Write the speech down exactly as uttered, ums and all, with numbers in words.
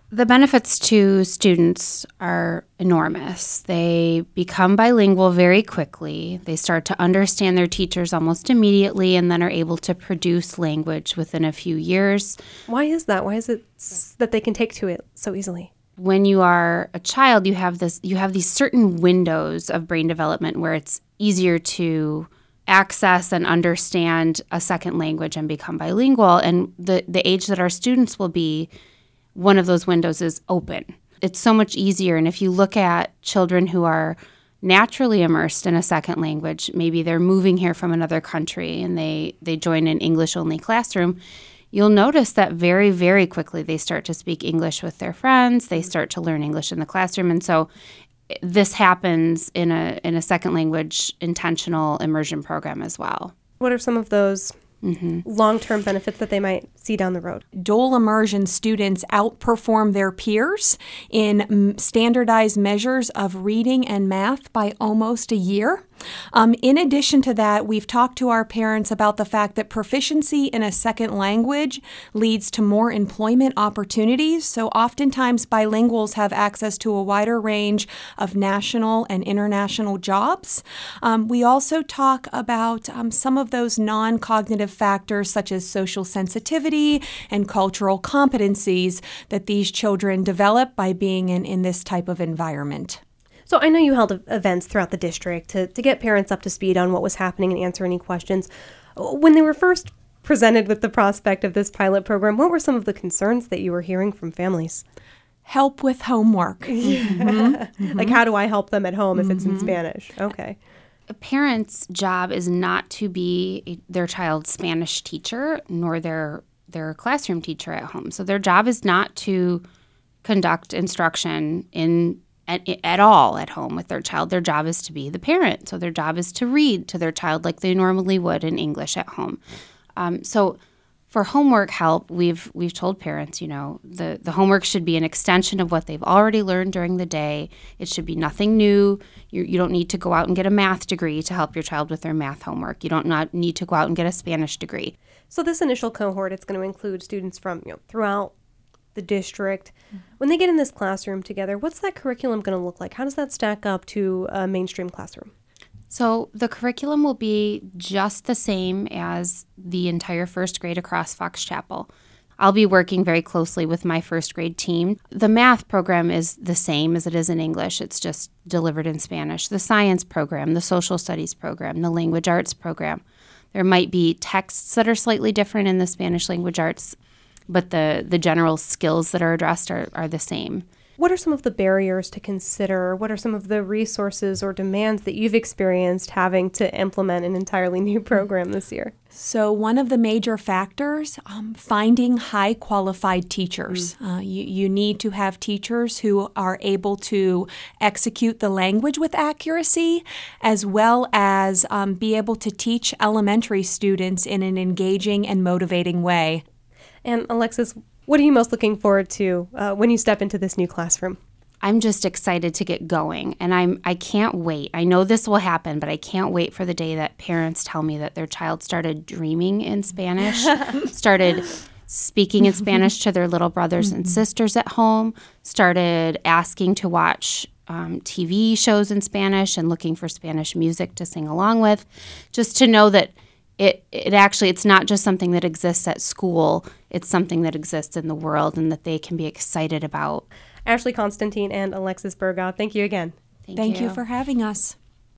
The benefits to students are enormous. They become bilingual very quickly. They start to understand their teachers almost immediately and then are able to produce language within a few years. Why is that? Why is it s- that they can take to it so easily? When you are a child, you have this you have these certain windows of brain development where it's easier to access and understand a second language and become bilingual. And the, the age that our students will be, one of those windows is open. It's so much easier. And if you look at children who are naturally immersed in a second language, maybe they're moving here from another country and they, they join an English-only classroom, you'll notice that very, very quickly they start to speak English with their friends. They start to learn English in the classroom. And so this happens in a in a second language intentional immersion program as well. What are some of those Mm-hmm. long-term benefits that they might see down the road? Dual immersion students outperform their peers in standardized measures of reading and math by almost a year. Um, in addition to that, we've talked to our parents about the fact that proficiency in a second language leads to more employment opportunities. So oftentimes bilinguals have access to a wider range of national and international jobs. Um, we also talk about um, some of those non-cognitive factors such as social sensitivity and cultural competencies that these children develop by being in, in this type of environment. So I know you held events throughout the district to, to get parents up to speed on what was happening and answer any questions. When they were first presented with the prospect of this pilot program, what were some of the concerns that you were hearing from families? Help with homework. Mm-hmm. Mm-hmm. Like, how do I help them at home if mm-hmm. it's in Spanish? Okay. A parent's job is not to be a, their child's Spanish teacher nor their their classroom teacher at home. So their job is not to conduct instruction in At, at all at home with their child. Their job is to be the parent. So their job is to read to their child like they normally would in English at home. Um, so for homework help, we've we've told parents, you know, the, the homework should be an extension of what they've already learned during the day. It should be nothing new. You, you don't need to go out and get a math degree to help your child with their math homework. You don't not need to go out and get a Spanish degree. So this initial cohort, it's going to include students from, you know, throughout the district. When they get in this classroom together, what's that curriculum going to look like? How does that stack up to a mainstream classroom? So the curriculum will be just the same as the entire first grade across Fox Chapel. I'll be working very closely with my first grade team. The math program is the same as it is in English. It's just delivered in Spanish. The science program, the social studies program, the language arts program. There might be texts that are slightly different in the Spanish language arts, but the, the general skills that are addressed are, are the same. What are some of the barriers to consider? What are some of the resources or demands that you've experienced having to implement an entirely new program this year? So one of the major factors, um, finding high qualified teachers. Mm. Uh, you, you need to have teachers who are able to execute the language with accuracy, as well as um, be able to teach elementary students in an engaging and motivating way. And Alexis, what are you most looking forward to uh, when you step into this new classroom? I'm just excited to get going, and I'm I can't wait. I know this will happen, but I can't wait for the day that parents tell me that their child started dreaming in Spanish, started speaking in Spanish to their little brothers and sisters at home, started asking to watch um, T V shows in Spanish and looking for Spanish music to sing along with, just to know that It it actually, it's not just something that exists at school, it's something that exists in the world and that they can be excited about. Ashley Constantine and Alexis Burgow, thank you again. Thank, Thank you. you for having us.